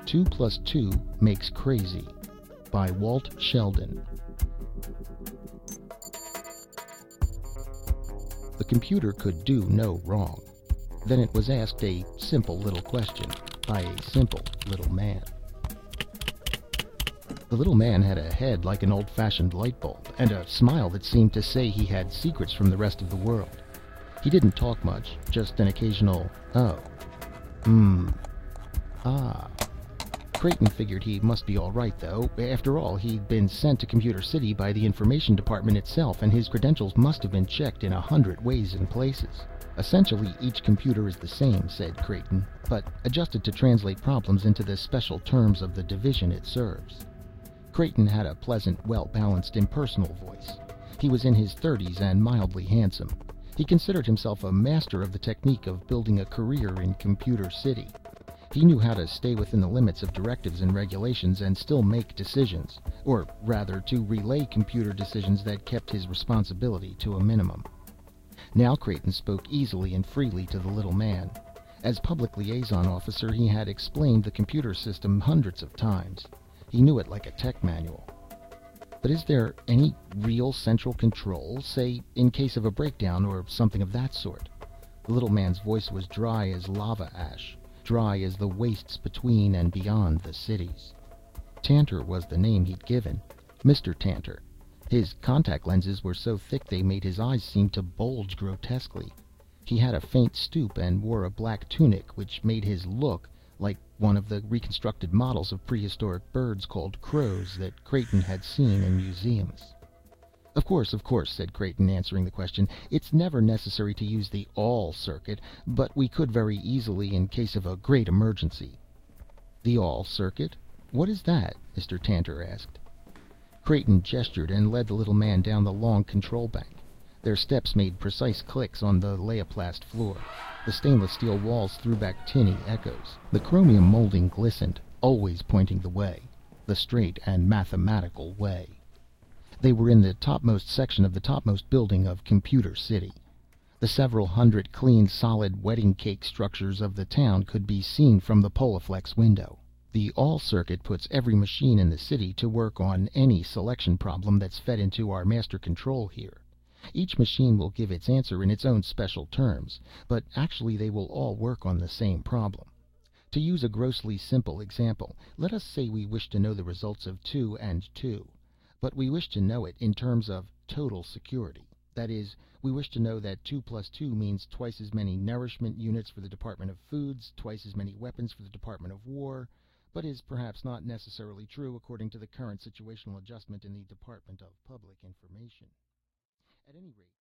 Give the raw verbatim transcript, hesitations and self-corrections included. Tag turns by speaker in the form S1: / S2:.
S1: Two plus two makes crazy by Walt Sheldon. The computer could do no wrong. Then it was asked a simple little question by a simple little man. The little man had a head like an old-fashioned light bulb, and a smile that seemed to say he had secrets from the rest of the world. He didn't talk much, just an occasional, oh, hmm, ah. Creighton figured he must be all right, though. After all, he'd been sent to Computer City by the Information Department itself, and his credentials must have been checked in a hundred ways and places. Essentially, each computer is the same, said Creighton, but adjusted to translate problems into the special terms of the division it serves. Creighton had a pleasant, well-balanced, impersonal voice. He was in his thirties and mildly handsome. He considered himself a master of the technique of building a career in Computer City. He knew how to stay within the limits of directives and regulations and still make decisions, or rather to relay computer decisions that kept his responsibility to a minimum. Now Creighton spoke easily and freely to the little man. As public liaison officer, he had explained the computer system hundreds of times. He knew it like a tech manual. But is there any real central control, say, in case of a breakdown or something of that sort? The little man's voice was dry as lava ash. Dry as the wastes between and beyond the cities. Tantor was the name he'd given. Mister Tantor. His contact lenses were so thick they made his eyes seem to bulge grotesquely. He had a faint stoop and wore a black tunic which made his look like one of the reconstructed models of prehistoric birds called crows that Creighton had seen in museums. Of course, of course, said Creighton, answering the question. It's never necessary to use the all circuit, but we could very easily in case of a great emergency. The all circuit? What is that? Mister Tantor asked. Creighton gestured and led the little man down the long control bank. Their steps made precise clicks on the laoplast floor. The stainless steel walls threw back tinny echoes. The chromium molding glistened, always pointing the way, the straight and mathematical way. They were in the topmost section of the topmost building of Computer City. The several hundred clean, solid wedding cake structures of the town could be seen from the Poliflex window. The all circuit puts every machine in the city to work on any selection problem that's fed into our master control here. Each machine will give its answer in its own special terms, but actually they will all work on the same problem. To use a grossly simple example, let us say we wish to know the results of two and two. But we wish to know it in terms of total security. That is, we wish to know that two plus two means twice as many nourishment units for the Department of Foods, twice as many weapons for the Department of War, but is perhaps not necessarily true according to the current situational adjustment in the Department of Public Information. At any rate,